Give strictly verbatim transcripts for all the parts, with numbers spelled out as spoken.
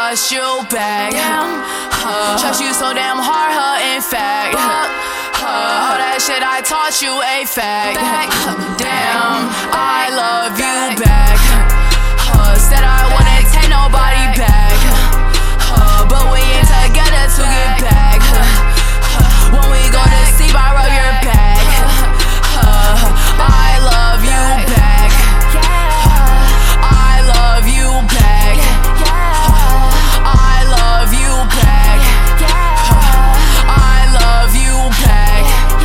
trust you back. Uh, trust you so damn hard, huh, in fact. Uh, all that shit I taught you a fact. Damn, I love you back. Uh, said I wouldn't take nobody back. Uh, but we ain't together to get back. Uh, when we go to sleep, I rub your back. Uh, I love you back. I love you back. I love you back. I love you back.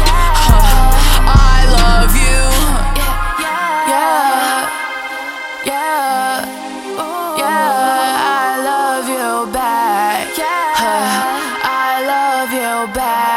I love you. Yeah, yeah, yeah. I love you back. I love you back.